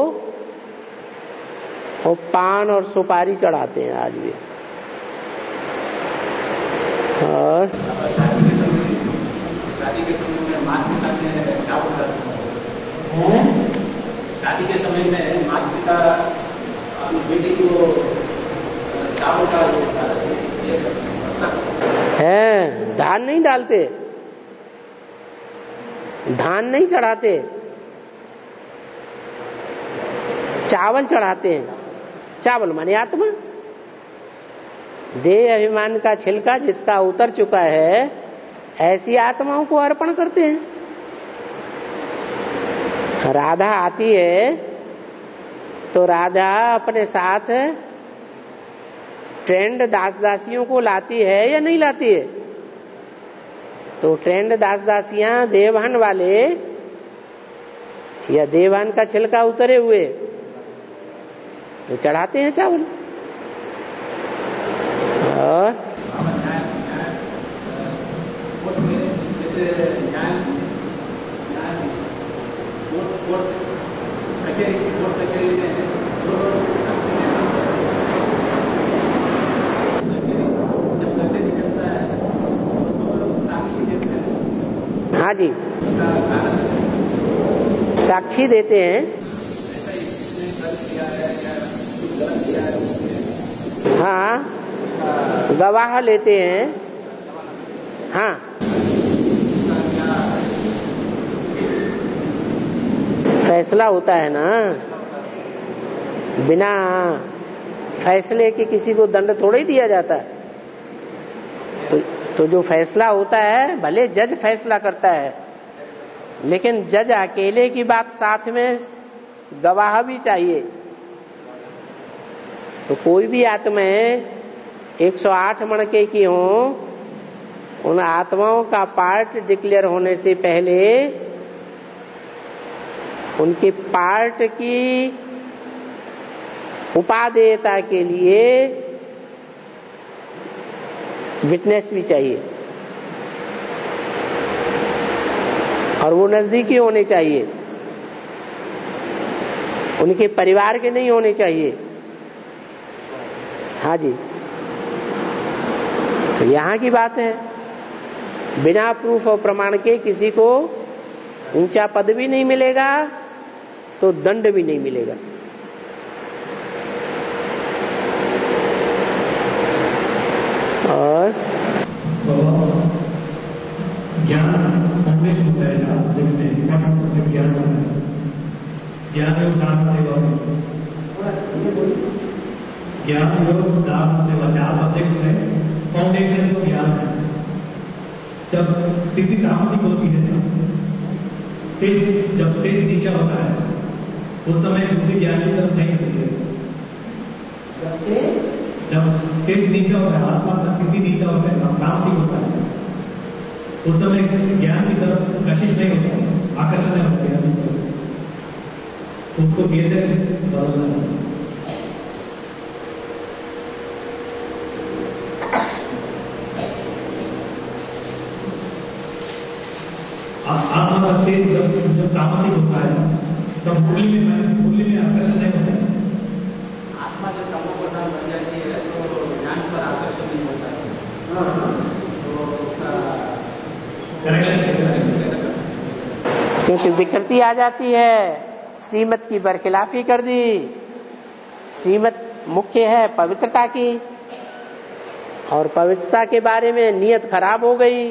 वो पान और सुपारी चढ़ाते हैं आज भी। और शादी के समय में मात पिता ने चावल खाते हैं। शादी के समय में माता पिता अपनी बेटी को चावल का है, धान नहीं डालते, धान नहीं चढ़ाते, चावल चढ़ाते हैं। चावल माने आत्मा, देह अभिमान का छिलका जिसका उतर चुका है, ऐसी आत्माओं को अर्पण करते हैं। राधा आती है तो राधा अपने साथ ट्रेंड दास दासियों को लाती है या नहीं लाती है? तो ट्रेंड दास दासियां देवहन वाले या देवहन का छिलका उतरे हुए तो चढ़ाते हैं चावल। और कचेरी कोर्ट कचेरी में साक्षी जब कचेरी चलता है तो साक्षी देते हैं। हाँ जी, साक्षी देते हैं। ऐसा ही इसने गलत किया है या कुछ गलत किया है। हाँ, गवाह लेते हैं। हाँ, फैसला होता है ना, बिना फैसले के किसी को दंड थोड़ा ही दिया जाता है। तो, तो जो फैसला होता है, भले जज फैसला करता है लेकिन जज अकेले की बात साथ में गवाह भी चाहिए। तो कोई भी आत्माएं एक सौ आठ मणके की हों, उन आत्माओं का पार्ट डिक्लेयर होने से पहले उनके पार्ट की उपादेयता के लिए विटनेस भी चाहिए, और वो नजदीकी होने चाहिए, उनके परिवार के नहीं होने चाहिए। हाँ जी, तो यहाँ की बात है, बिना प्रूफ और प्रमाण के किसी को ऊंचा पद भी नहीं मिलेगा तो दंड भी नहीं मिलेगा। और ज्ञान फाउंडेशन होता है जहाँ सब्जेक्ट्स में इम्पोर्टेंट सब्जेक्ट ज्ञान होता है। ज्ञान योग दान सेवा, ज्ञान योग दान सेवा चार सब्जेक्ट्स में फाउंडेशन तो ज्ञान है। जब स्थिति तामसिक होती है, स्टेज जब स्टेज नीचा होता है, उस समय बुद्धि ज्ञान की तरफ नहीं होती है। जब स्टेज नीचा होता है, आत्मा का स्थिति नीचा होता है, तामसिक होता है, उस समय ज्ञान की तरफ कशिश नहीं होता, आकर्षण नहीं होता ज्ञान की तरफ। उसको कैसे बदलना है? आत्मा का स्टेज जब जब तामसिक होता है, तब मुरली में मुरली में आकर्षण नहीं होता है। आत्मा जब तमो प्रधान बन जाती है तो ज्ञान पर आकर्षण नहीं होता है, तो उसका करेक्शन कैसे? क्योंकि विकृति आ जाती है, श्रीमत की बरखिलाफी कर दी। श्रीमत मुख्य है पवित्रता की, और पवित्रता के बारे में नियत खराब हो गई।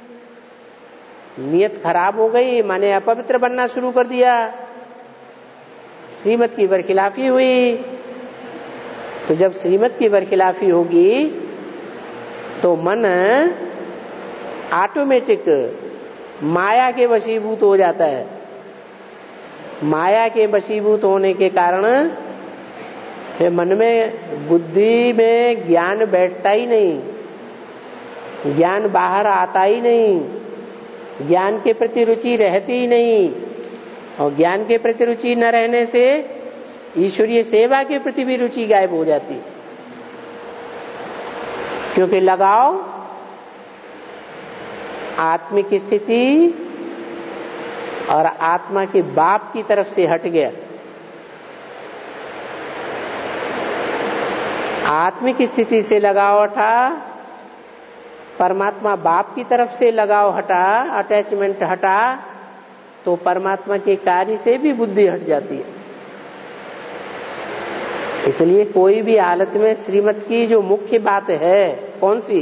नियत खराब हो गई माने अपवित्र बनना शुरू कर दिया, श्रीमत की बरखिलाफी हुई। तो जब श्रीमत की बरखिलाफी होगी तो मन ऑटोमेटिक माया के वशीभूत हो जाता है। माया के वशीभूत होने के कारण फिर मन में बुद्धि में ज्ञान बैठता ही नहीं, ज्ञान बाहर आता ही नहीं, ज्ञान के प्रति रुचि रहती ही नहीं, और ज्ञान के प्रति रुचि न रहने से ईश्वरीय सेवा के प्रति भी रुचि गायब हो जाती। क्योंकि लगाव आत्मिक स्थिति और आत्मा के बाप की तरफ से हट गया। आत्मिक स्थिति से लगाव हटा, परमात्मा बाप की तरफ से लगाव हटा, अटैचमेंट हटा, तो परमात्मा के कार्य से भी बुद्धि हट जाती है। इसलिए कोई भी हालत में श्रीमत की जो मुख्य बात है, कौन सी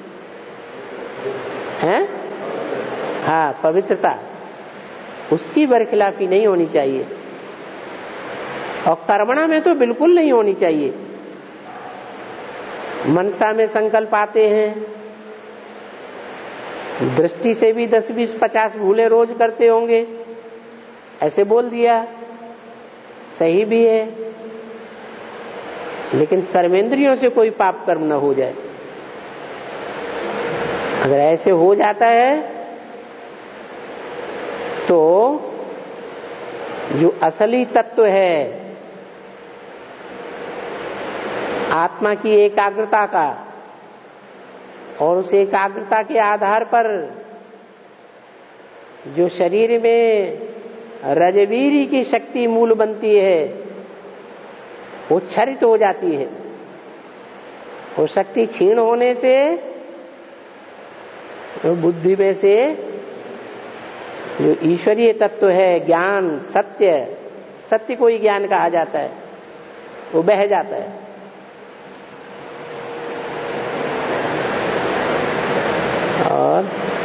है? हाँ, पवित्रता, उसकी बरखिलाफी नहीं होनी चाहिए, और कर्मणा में तो बिल्कुल नहीं होनी चाहिए। मनसा में संकल्प आते हैं, दृष्टि से भी दस बीस पचास भूले रोज करते होंगे, ऐसे बोल दिया, सही भी है, लेकिन कर्मेंद्रियों से कोई पाप कर्म न हो जाए। अगर ऐसे हो जाता है तो जो असली तत्व है आत्मा की एकाग्रता का, और उस एकाग्रता के आधार पर जो शरीर में रजवीरी की शक्ति मूल बनती है, वो क्षरित हो जाती है। वो शक्ति क्षीण होने से तो बुद्धि में से जो ईश्वरीय तत्व है, ज्ञान, सत्य, सत्य को ही ज्ञान कहा जाता है, वो बह जाता है। और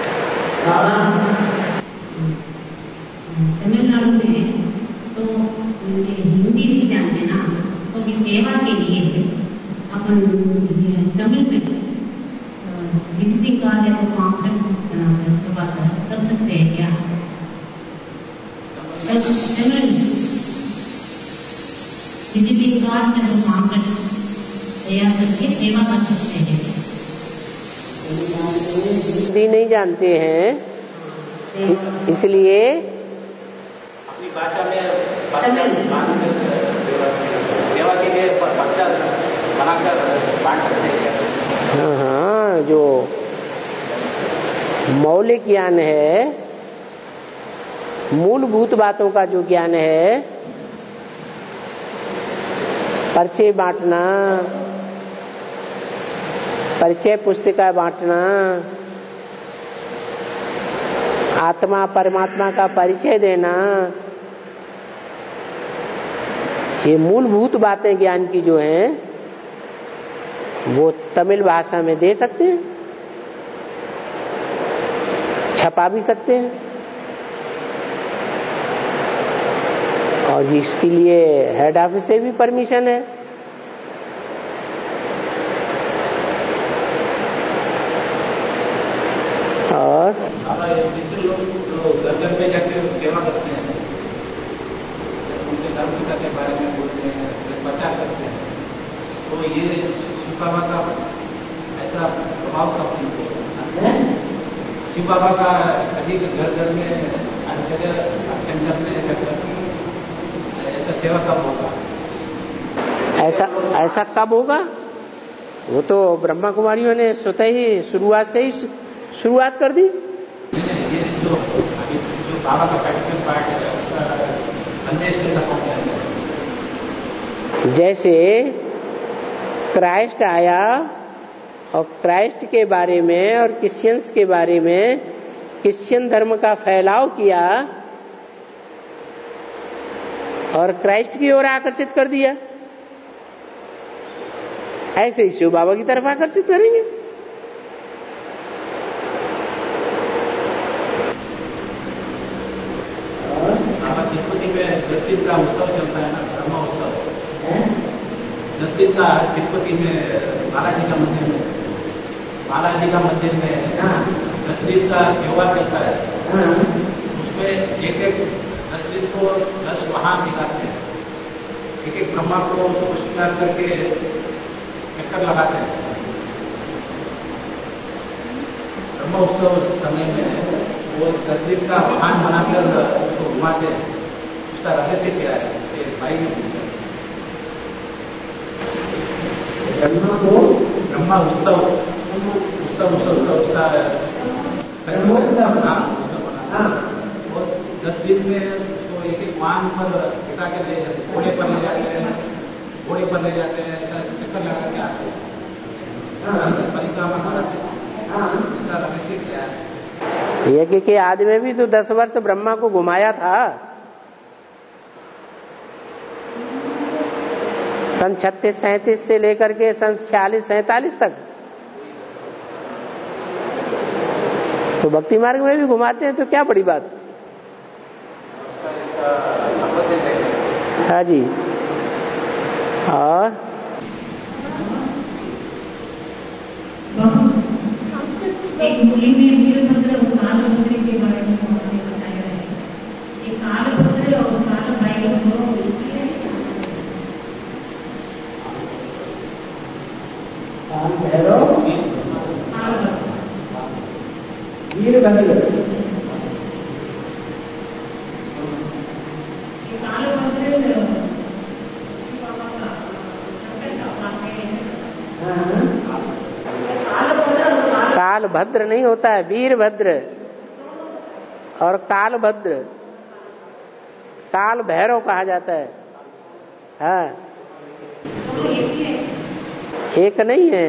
तमिलनाडु में तो हिंदी नहीं जानते ना, तो भी सेवा के लिए अपन तमिल में विजिटिंग कार्ड या कॉन्फ्रेंस कर सकते हैं क्या? किसी भी विकास में हम काम कर तैयार करके सेवा कर सकते हैं। हिंदी नहीं जानते हैं, इस, इसलिए अपनी भाषा में सेवा के लिए पर्चा बनाकर बांट सकते हैं। हाँ हाँ, जो मौलिक ज्ञान है, मूलभूत बातों का जो ज्ञान है, पर्चे बांटना, परिचय पुस्तिका बांटना, आत्मा परमात्मा का परिचय देना, ये मूलभूत बातें ज्ञान की जो हैं वो तमिल भाषा में दे सकते हैं, छपा भी सकते हैं, और इसके लिए हेड ऑफिस से भी परमिशन है। और जिससे लोग जो घर घर में जाकर सेवा करते हैं, उनके धर्म पिता के बारे में बोलते हैं, प्रचार करते हैं, तो ये शिव बाबा का ऐसा प्रभाव का शिव बाबा का सभी के घर घर में हर जगह सेंटर में जाकर ऐसा सेवा कब होगा? ऐसा ऐसा कब होगा? वो तो ब्रह्मा कुमारियों ने स्वतः ही शुरुआत से ही शुरुआत कर दी। ये जो अभी जो बाबा का प्रैक्टिकल पार्ट है, संदेश कैसा पहुंचाएगा? जैसे क्राइस्ट आया और क्राइस्ट के बारे में और क्रिश्चियंस के बारे में क्रिश्चियन धर्म का फैलाव किया और क्राइस्ट की ओर आकर्षित कर दिया, ऐसे ही शिव बाबा की तरफ आकर्षित करेंगे। तिरुपति में दस दिन का उत्सव चलता है ना, ब्रह्म उत्सव। दस दिन का तिरुपति में बालाजी का मंदिर में बालाजी का मंदिर में दस दिन का त्योहार चलता है। उसमें एक एक दस दिन को दस वाहन निकालते हैं, एक एक ब्रह्मा को उसको श्रृंगार करके चक्कर लगाते हैं। ब्रह्म उत्सव समय में वो दस दिन का वाहन बनाकर उसको घुमाते हैं। उसका रहस्य क्या है? भाई ने पूछा। ब्रह्मा को ब्रह्मा उत्सव उत्सव उत्सव उसका उसका उत्सव बना। वो दस दिन में उसको एक एक वाहन पर बिठा के ले जाते, घोड़े पर ले जाते हैं, घोड़े पर ले जाते हैं, ऐसा चक्कर लगा के आते हैं, परिक्रमा कराते हैं। उसका रहस्य क्या है? यज्ञ के आदि में भी तो दस वर्ष ब्रह्मा को घुमाया था। सन छत्तीस सैंतीस से लेकर के सन छियालीस सैतालीस तक तो भक्ति मार्ग में भी घुमाते हैं, तो क्या बड़ी बात। हाँ जी। और एक मूली में वीरभद्र और कालभद्र के बारे में उन्होंने बताया है। एक कालभद्र और कालभैरव दोनों मिलती है। कालभैरव वीरभद्र, कालभद्र नहीं होता है, वीरभद्र और कालभद्र, काल भैरव कहा जाता है। हाँ, एक नहीं है।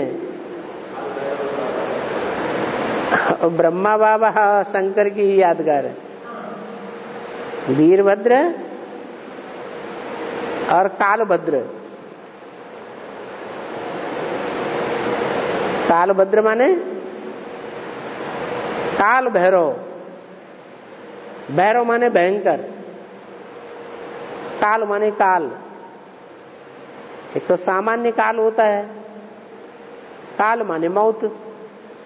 ब्रह्मा बाबा शंकर की यादगार है, वीरभद्र और कालभद्र। कालभद्र माने काल भैरव, भैरव माने भयंकर, काल माने काल। एक तो सामान्य काल होता है, काल माने मौत।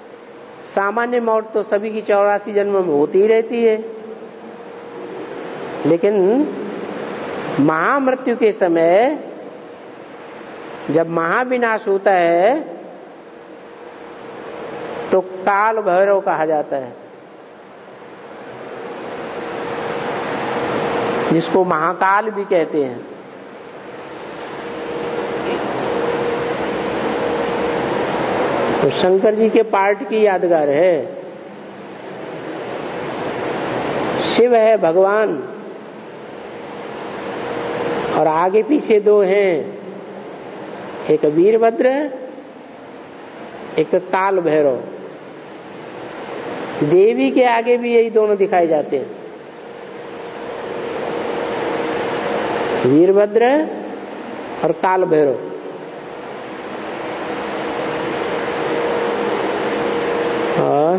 सामान्य मौत तो सभी की चौरासी जन्म में होती ही रहती है, लेकिन महामृत्यु के समय जब महाविनाश होता है तो काल भैरव कहा जाता है, जिसको महाकाल भी कहते हैं। तो शंकर जी के पार्ट की यादगार है। शिव है भगवान और आगे पीछे दो हैं, एक वीरभद्र एक काल भैरव। देवी के आगे भी यही दोनों दिखाए जाते हैं, वीरभद्र और काल भैरव। और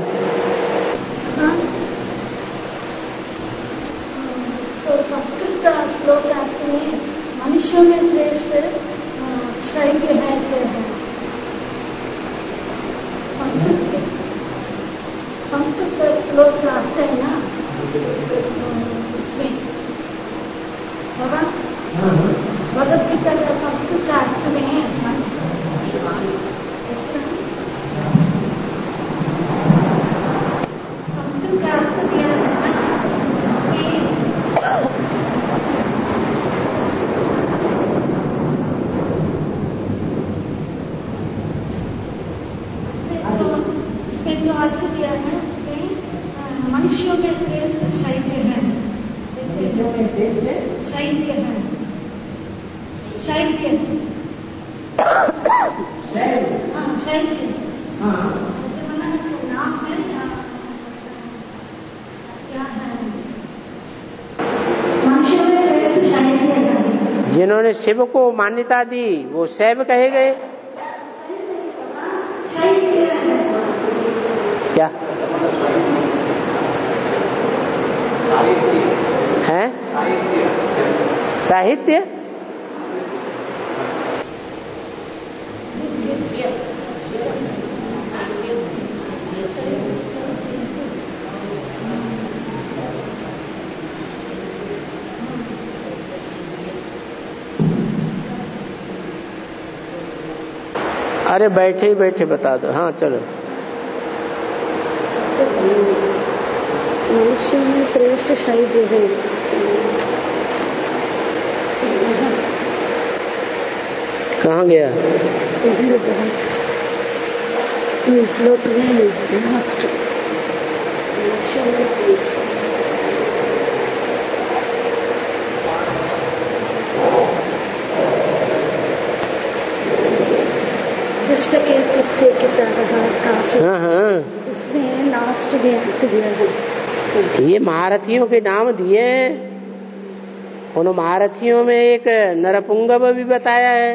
सो संस्कृत श्लोक में मनुष्यों में श्रेष्ठ शैव है से है। संस्कृत संस्कृत श्लोक का अर्थ है ना इसमें बाबा भगवत गीता का संस्कृत का अर्थ में है। संस्कृत का अर्थ दिया इसमें जो अर्थ दिया है इसमें मनुष्यों में श्रेष्ठ शैव्य है। शैव्य है शैव्य हाँ शैव्य ऐसे बना है तो नाम है क्या है? मनुष्यों में श्रेष्ठ शैव्य है। जिन्होंने शिव को मान्यता दी वो शैव कहे गए। क्या है? साहित्य। अरे बैठे ही बैठे बता दो। हाँ चलो। मनुष्य में श्रेष्ठ शैव्य है। कहाँ गया? ये श्लोक में लास्ट मनुष्य में श्रेष्ठ दुष्ट के पुष्टे की तरह हाँ हाँ इसमें लास्ट में अर्थ दिया है। ये महारथियों के नाम दिए। उन महारथियों में एक नरपुंगव भी बताया है,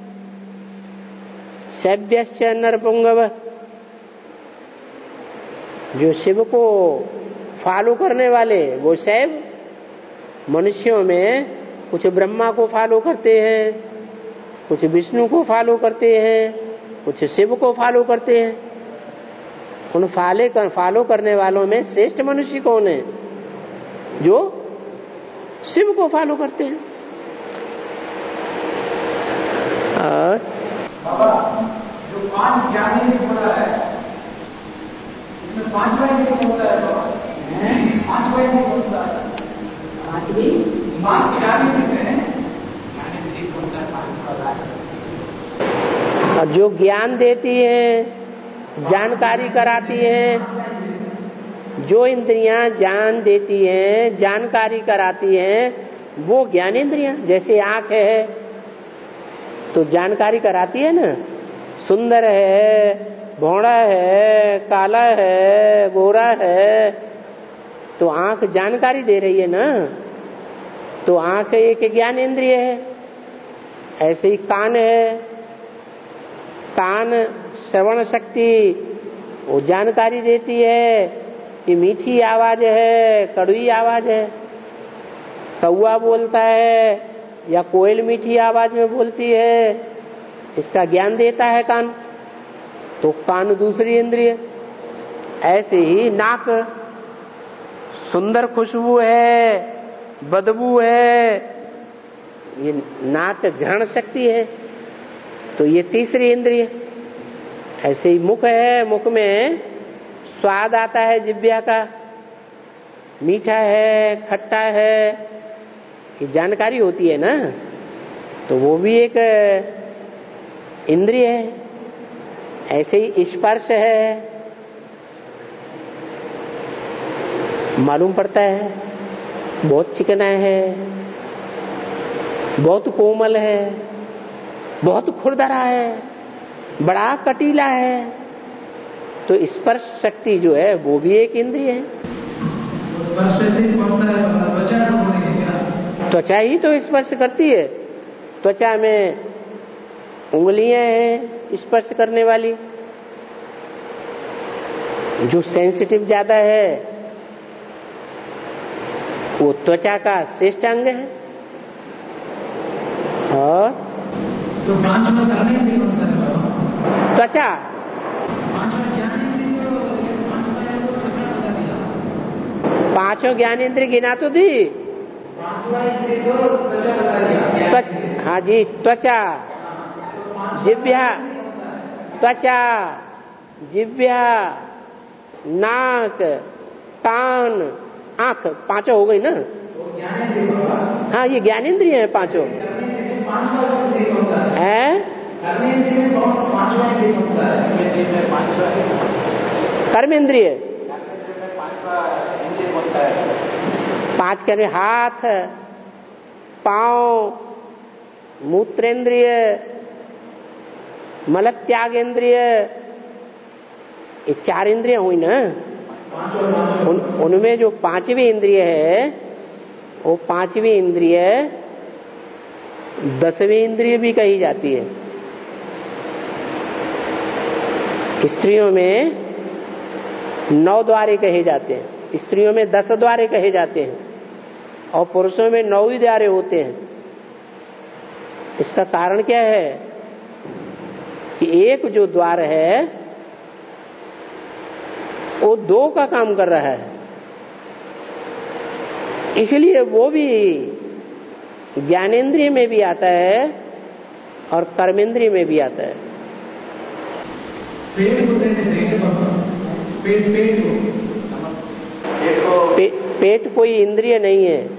शैव्यश्च नरपुंगव, जो शिव को फॉलो करने वाले वो शैव। मनुष्यों में कुछ ब्रह्मा को फॉलो करते हैं, कुछ विष्णु को फॉलो करते हैं, कुछ शिव को फॉलो करते हैं। उन फाले कर, फॉलो करने वालों में श्रेष्ठ मनुष्य कौन है? जो शिव को फॉलो करते हैं। और बाबा जो पांच ज्ञानी ने बोला है इसमें पांचवा यज्ञ कौन सा है बाबा? पांचवा यज्ञ कौन सा है? पांचवी पांच ज्ञानी में ज्ञानी कौन सा है? पांचवा। और जो ज्ञान देती है, जानकारी कराती है, जो इंद्रियां ज्ञान देती हैं, जानकारी कराती हैं, वो ज्ञानेंद्रियां। जैसे आंख है तो जानकारी कराती है ना, सुंदर है, भौड़ा है, काला है, गोरा है, तो आंख जानकारी दे रही है ना। तो आंख एक ज्ञानेंद्रिय है। ऐसे ही कान है, कान श्रवण शक्ति वो जानकारी देती है कि मीठी आवाज है, कड़वी आवाज है। कौवा बोलता है या कोयल मीठी आवाज में बोलती है, इसका ज्ञान देता है कान। तो कान दूसरी इंद्रिय। ऐसे ही नाक, सुंदर खुशबू है बदबू है, ये नाक घ्राण शक्ति है, तो ये तीसरी इंद्रिय। ऐसे ही मुख है, मुख में स्वाद आता है जिह्वा का, मीठा है, खट्टा है, ये जानकारी होती है ना, तो वो भी एक इंद्रिय है। ऐसे ही स्पर्श है, मालूम पड़ता है बहुत चिकना है, बहुत कोमल है, बहुत खुरदरा है, बड़ा कटीला है, तो स्पर्श शक्ति जो है वो भी एक इंद्रिय है। त्वचा ही तो स्पर्श करती है, त्वचा में उंगलियां हैं स्पर्श करने वाली, जो सेंसिटिव ज्यादा है वो त्वचा का श्रेष्ठ अंग है। और तो पांचवा करने के लिए कौन सा है? त्वचा, पांचवा ज्ञानेंद्रिय को पांचवा है वो त्वचा बता दिया। पांचों ज्ञानेंद्रिय गिना तो दी। पांचवा इंद्रिय को त्वचा बता दिया। त्वच, हाँ जी, त्वचा, जिह्वा, त्वचा, जिह्वा, नाक, कान, आंख, पांचों हो गई ना। हाँ, ये ज्ञानेंद्रिय है पांचों। है कर्मेंद्रिय, पांच के हाथ, पांव, मूत्रेंद्रिय, मलत्यागेंद्रिय, ये चार इंद्रियां हुई ना। उन उनमें जो पांचवी इंद्रिय है वो पांचवी इंद्रिय दसवीं इंद्रिय भी कही जाती है। स्त्रियों में नौ द्वारे कहे जाते हैं, स्त्रियों में दस द्वारे कहे जाते हैं, और पुरुषों में नौ ही द्वारे होते हैं। इसका कारण क्या है कि एक जो द्वार है वो दो का काम कर रहा है, इसलिए वो भी ज्ञानेंद्रिय में भी आता है और कर्मेंद्रिय में भी आता है। पेट को पेट पेट को पे, पेट कोई इंद्रिय नहीं है,